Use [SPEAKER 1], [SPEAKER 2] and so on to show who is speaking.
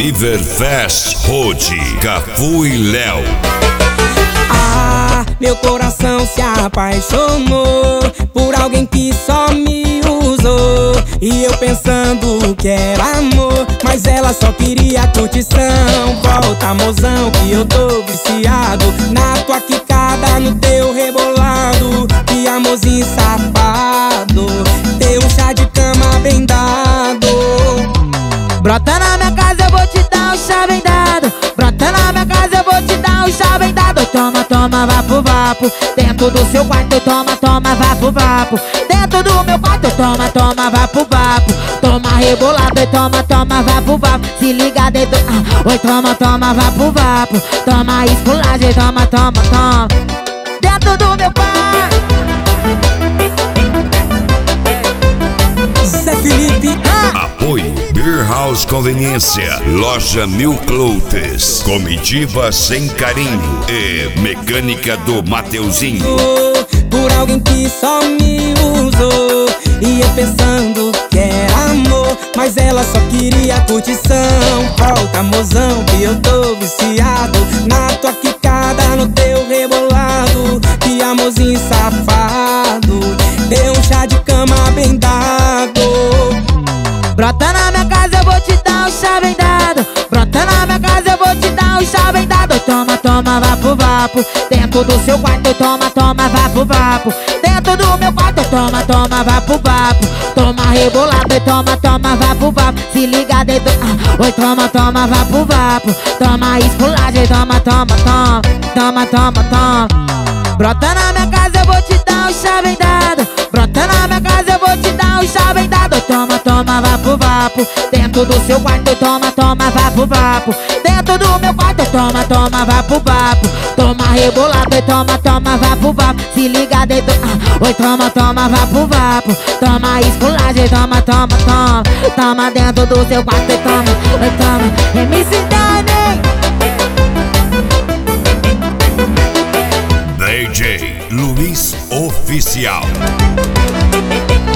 [SPEAKER 1] Liverfest Road, Cafu e Léo.
[SPEAKER 2] Ah, meu coração se apaixonou por alguém que só me usou. E eu pensando que era amor, mas ela só queria curtição. Volta, mozão, que eu tô viciado na tua quicada, no teu rebolado. Que amorzinho safado, teu chá de cama bem dado.
[SPEAKER 3] Brota na minha casa, eu vou te dar um chá bem dado. Brota na minha casa, eu vou te dar um chá bem dado. Toma, toma, vapo, vapo. Dentro do seu quarto, toma, toma, vapo, vapo. Dentro do meu quarto, toma, toma, vapo, vapo. Toma rebolado e toma, toma, vapo, vapo. Se liga dentro, oi, toma, toma, vapo, vapo. Toma esculagem, toma, toma, toma. Dentro do meu quarto.
[SPEAKER 2] Zé Felipe.
[SPEAKER 1] Apoio Beer House Conveniência, Loja Mil Cloutes, Comitiva Sem Carinho e Mecânica do Mateuzinho.
[SPEAKER 2] Por alguém que só me usou. E eu pensando que era amor, mas ela só queria curtição. Volta, mozão, que eu tô viciado na tua quicada, no teu rebolado. Que amorzinho safado, deu um chá de cama bem dado.
[SPEAKER 3] Brota na minha casa, eu vou te dar um chá bem dado. Brota na minha casa, eu vou te dar um chá bem dado. Toma, toma, vapo, vapo. Dentro do seu quarto, toma, toma, vapo, vapo. Dentro do meu quarto, toma, toma, vapo, vapo. Toma rebolado e toma, toma, vapo, vapo. Se liga dentro, oi, toma, toma, vapo, vapo. Toma esculagem, toma, toma, toma. Toma, toma, toma. Brota na minha casa, eu vou te dar um chá bem dado. Brota na minha casa, eu vou te dar um chá bem dado. Toma, toma, vapo, vapo. Dentro do seu quarto, toma, toma, vapo, vapo. Dentro do meu quarto, toma, toma, vapo, vapo. Toma rebolado e toma, toma, vapo, vapo. Se liga dentro, oi, toma, toma, vapo, vapo. Toma esculagem, toma, toma, toma. Toma dentro do seu quarto e toma, oi, toma. MC Dani.
[SPEAKER 1] DJ Luiz Oficial.